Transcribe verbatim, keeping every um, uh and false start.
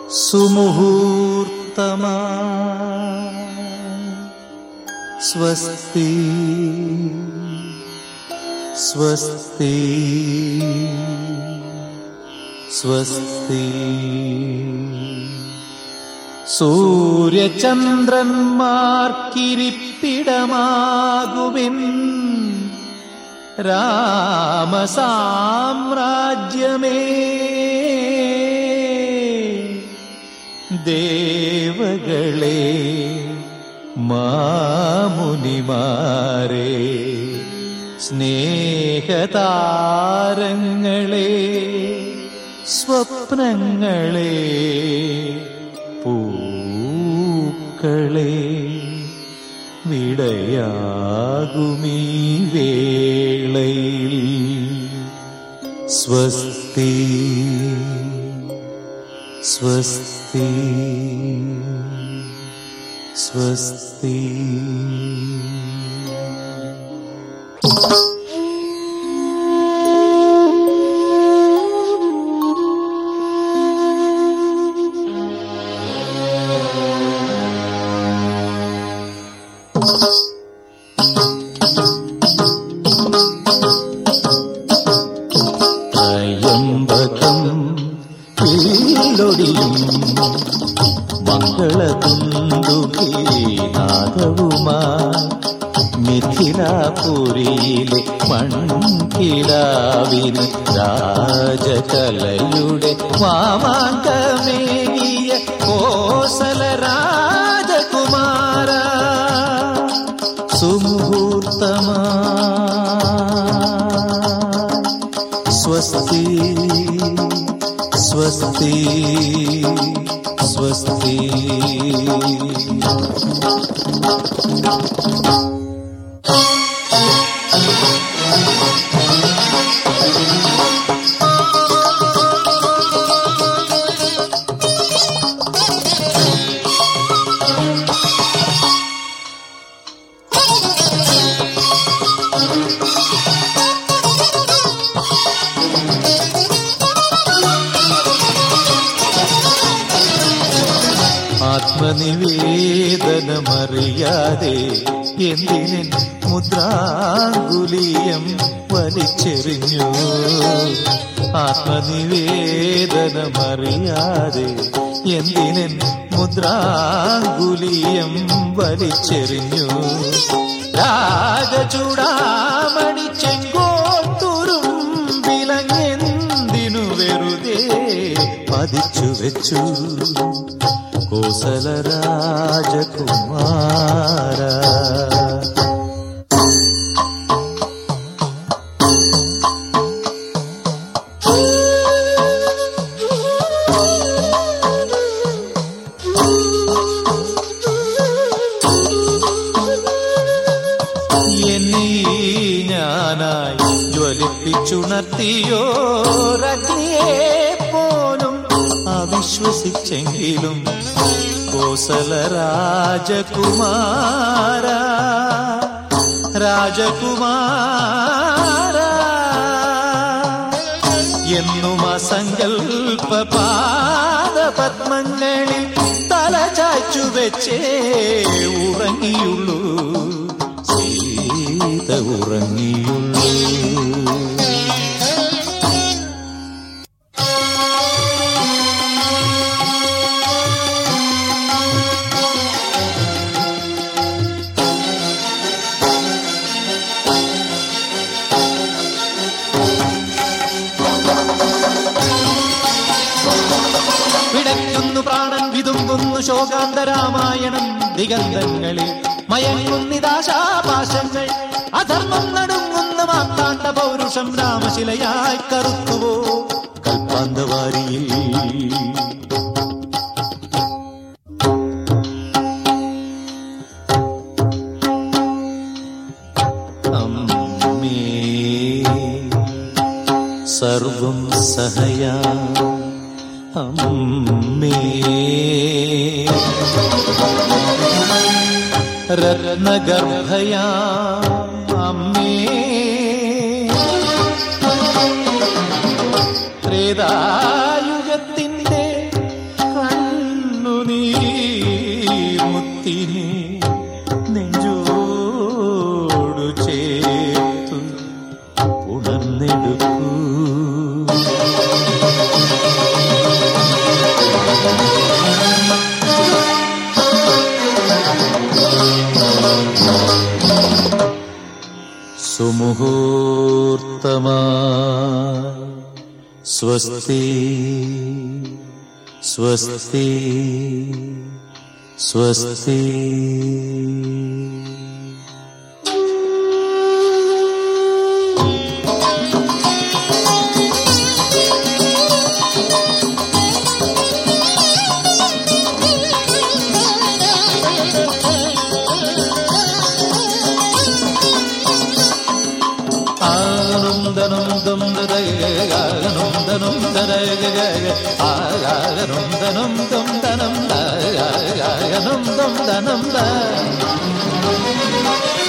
സുമുഹൂർത്തമാ സ്വസ്തി സ്വസ്തി സ്വസ്തി. സൂര്യചന്ദ്രന്മാർക്കിരിപ്പിടമാകുവിൻ രാമസാമ്രാജ്യമേ. ദേവകളെ മാമുനിമാരെ സ്നേഹതാരങ്ങളെ സ്വപ്നങ്ങളെ പൂക്കളെ വിടയാകുമീ വേളയിൽ സ്വസ്തി സ്വസ്തി സ്വസ്തി. ൊടിയും മംഗളതുണ്ടുകീനാദവുമായി മിഥിലാപുരിയിലെ മൺകിടാവിന് രാജകലയുടെ മാമാങ്കമേകിയ കോസല രാജകുമാര. സുമുഹൂർത്തമാ സ്വസ്തി സ്വസ്തി സ്വസ്തി. ആത്മനിവേദനമറിയാതെ എന്തിനൻ മുദ്രാങ്കുലീയം വലിച്ചെറിഞ്ഞു. ആത്മനിവേദനമറിയാതെ എന്തിനൻ മുദ്രാങ്കുലീയം വലിച്ചെറിഞ്ഞു. രാഗചൂടാമണി ചെങ്കോട്ടുരും വിലങ്ങെന്തിനു വെറുതെ പതിച്ചു വെച്ചു കോസല രാജകുമാര. എന്നെ ഞാനായി ജ്വലിപ്പിച്ചുണർത്തിയോരഗ്നിയെ പോലും അവിശ്വസിച്ചെങ്കിലും കോസല രാജകുമാര രാജകുമാര. എന്നും അസങ്കൽപ്പ പാദപത്മങ്ങളിൽ തല ചായ്ച്ചു വെച്ചേ ഉറങ്ങിയുള്ളൂ സീത ഉറങ്ങിയുള്ളൂ. പിടയ്ക്കുന്നു പ്രാണൻ വിതുമ്പുന്നു ശോകാന്തരാമായണം ദിഗന്ധങ്ങളിൽ മയങ്ങുന്നിതാശാപാശങ്ങൾ. അധർമ്മം നടുങ്ങുന്ന മാത്താണ്ട പൗരുഷം രാമശിലയായി കറുത്തുവോ കൽപ്പാന്തവാരിയിൽ. അമ്മേ സർവം സഹയാ അമ്മേ രത്നഗർഭയാ അമ്മേ ത്രേതായുഗത്തിന്റെ കണ്ണ ഉണർന്നെടുക്കൂ. സുമുഹൂർത്തമാ സ്വസ്തി സ്വസ്തി സ്വസ്തി. ആനന്ദനം ദം ദരഗാനന്ദനം ദരഗഗ ആനന്ദനം ദം ദനം ദാനന്ദം ദനം ദ.